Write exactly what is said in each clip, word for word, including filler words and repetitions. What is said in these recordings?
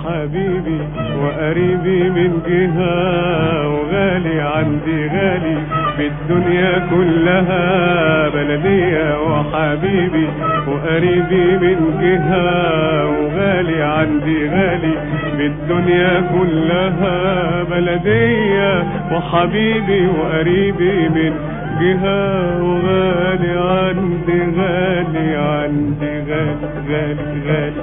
وحبيبي وقريبي من جهة، وغالي عندي غالي بالدنيا كلها. بلدية وحبيبي وقريبي من جهة، وغالي عندي غالي بالدنيا كلها. بلدية وحبيبي وقريبي من جهة، وغالي عندي غالي عندي غالي غالي غالي.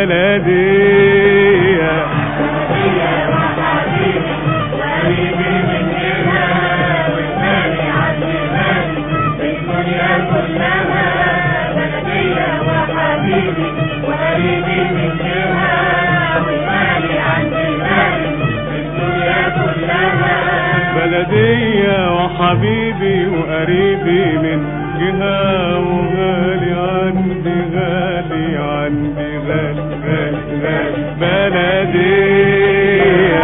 بلدية بلدية وحبيبي وقريبي من جهة، وغالي عندي غالي بالدنيا كلها. بلدية وحبيبي وقريبي من جهة، وغالي عندي غالي بالدنيا كلها. بلدية وحبيبي وقريبي من جهة، وغالي عندي غالي عندي غالي غالي غالي. بلدية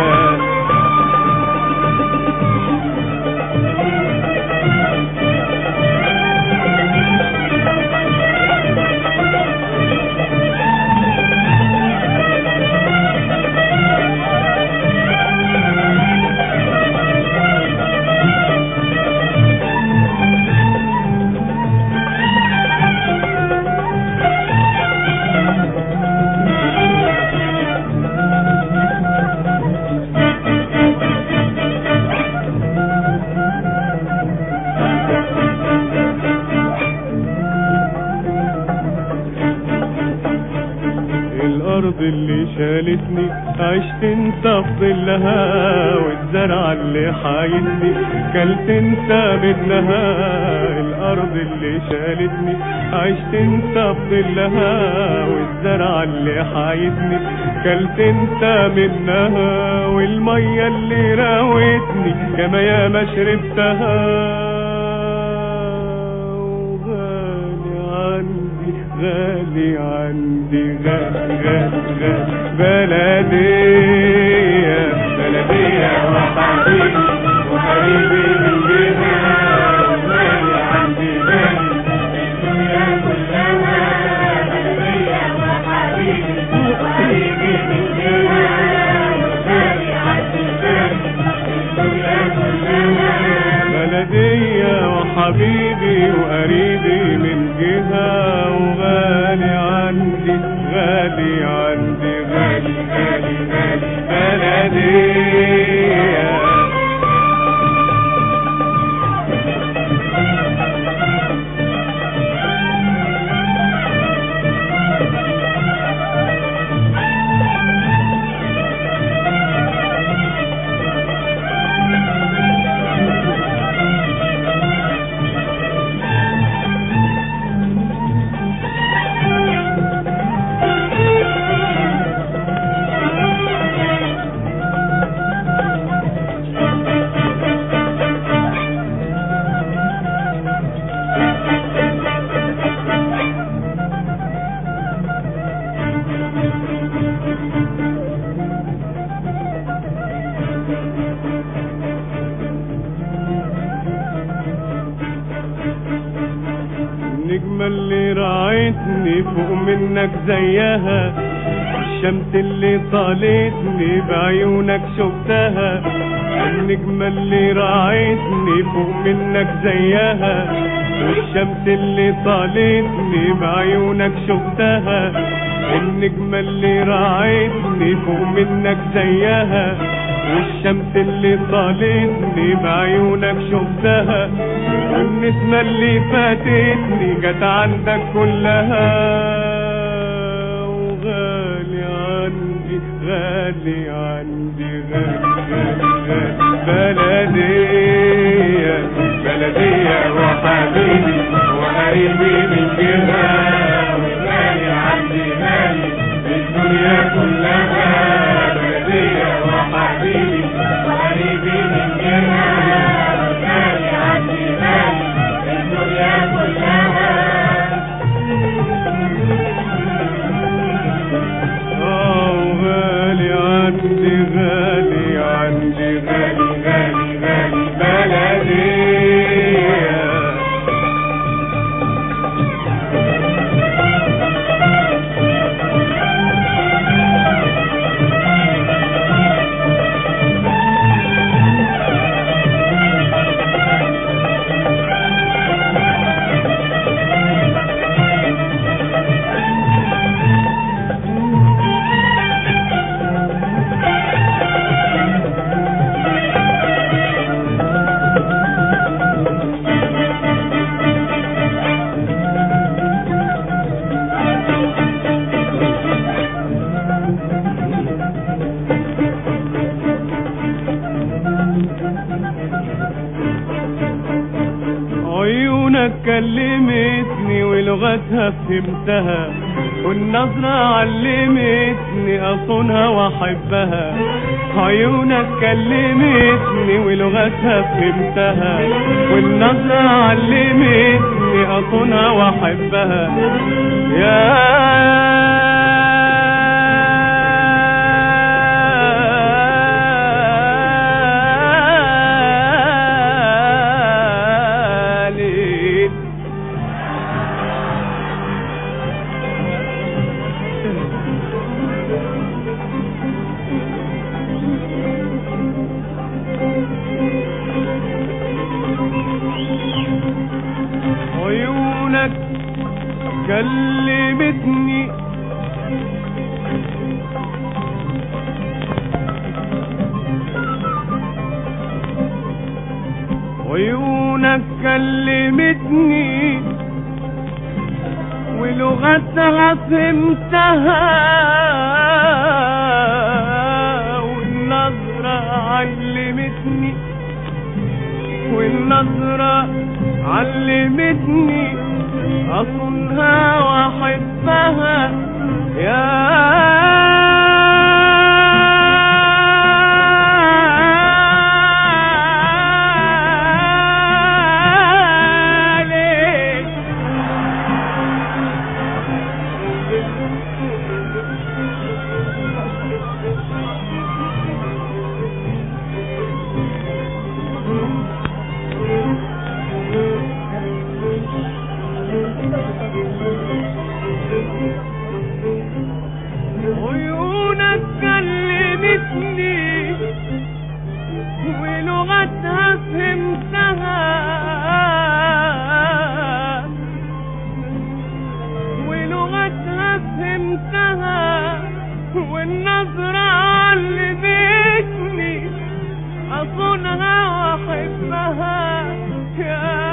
الأرض اللي شالتني عشت انت في ظلها، والزرع اللي حايتني كلت انت منها. الأرض اللي شالتني عشت انت في ظلها، والزرع اللي حايتني كلت انت منها. والمية اللي راوتني كما ياما شربتها. غالي عندي غالي غالي غالي. بلدية بلدية وحبيبي وقريبي من جهة، وغالي عندي غالي بالدنيا كلها. بلدية وحبيبي وقريبي من جهة، وغالي عندي غالي بالدنيا كلها. بلدية وحبيبي وقريبي من جهة، وغالي عندي غالي عندي غالي غالي غالي. بلدية النجمة اللي راعتني فوق منك زيها، الشمس اللي طالتني بعيونك شفتها. النجمة اللي راعتني فوق منك زيها، والشمس اللي طالتني بعيونك شفتها. النجمة اللي راعتني فوق منك زيها، والشمس اللي طالتني بعيونك شفتها. والنسمة اللي فاتتني جت عندك كلها. وغالي عندي غالي عندي غالي غالي غالي. بلدية بلدية وحبيبي وقريبي من جهة، وغالي عندي غالي بالدنيا كلها. بلدية وحبيبي وقريبي من جهة، وغالي عندي غالي بالدنيا كلها. اه وغالي عندي غالي عندي غالي غالي غالي. بلدية كلمتني ولغتها فهمتها، والنظرة علمتني أصونها وأحبها. عيونك كلمتني ولغتها فهمتها، والنظرة علمتني أصونها وأحبها. يا عيونك كلمتني عيونك كلمتني ولغتها فهمتها، والنظرة علمتني والنظرة علمتني أصونها وأحبها. يا عيونك كلمتني ولغتها فهمتها، ولغتها فهمتها، والنظرة علمتني أصونها وأحبها. يا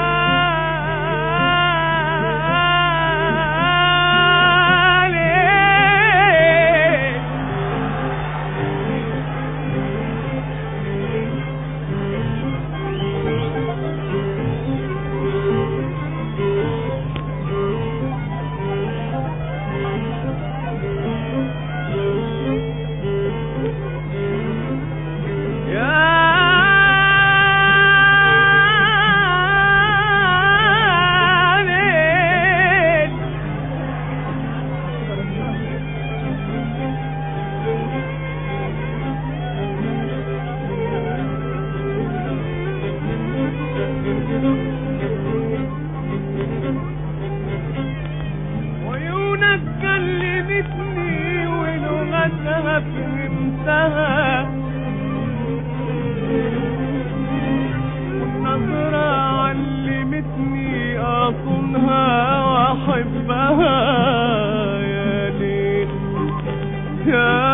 عيونك كلمتني ولغتها فهمتها، والنظرة علمتني أصونها وأحبها. يا ليل يا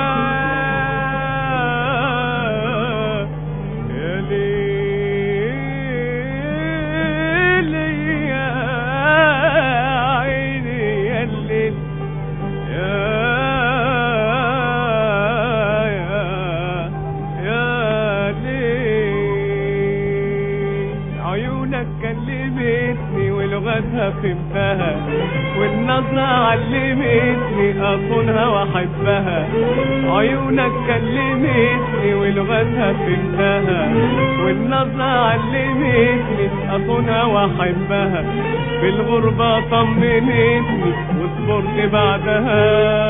عيونك كلمتني ولغتها فهمتها، والنظرة علمتني أصونها وأحبها. عيونك كلمتني ولغتها فهمتها، والنظرة علمتني أصونها وأحبها. في الغربة طمنتني وصبرت بعدها،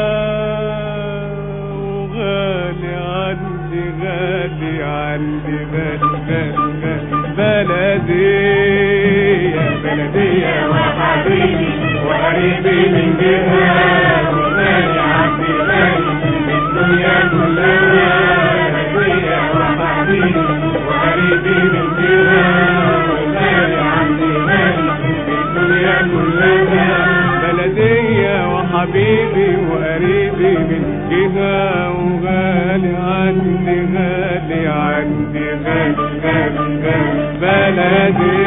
وغالي عندي غالي عندي غالي غالي غالي بلدي يا بلدي يا وحبيبي وقريبي من جهة، وغالي عندي غالي الدنيا كلها. بلدي يا وحبيبي وقريبي من جهة، وغالي عندي غالي الدنيا كلها. بلدي يا وحبيبي وقريبي من جهة، وغالي عندي غالي عندي غالي غالي غالي بلدي.